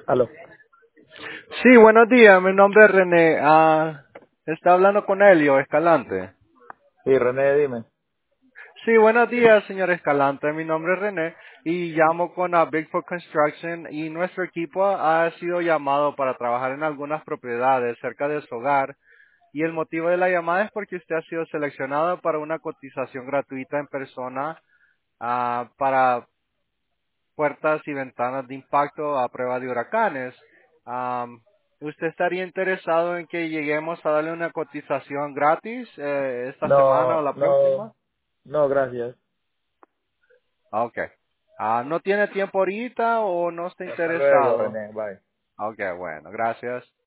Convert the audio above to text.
Aló. Sí, buenos días, mi nombre es René. Está hablando con Elio Escalante. Sí, René, dime. Sí, buenos días, señor Escalante. Mi nombre es René y llamo con Bigfoot Construction y nuestro equipo ha sido llamado para trabajar en algunas propiedades cerca de su hogar y el motivo de la llamada es porque usted ha sido seleccionado para una cotización gratuita en persona para puertas y ventanas de impacto a prueba de huracanes. ¿Usted estaría interesado en que lleguemos a darle una cotización gratis esta semana o No, la no, próxima? no, gracias. Ok. ¿No tiene tiempo ahorita o no está Hasta luego, interesado? René. Bye. Ok, bueno, gracias.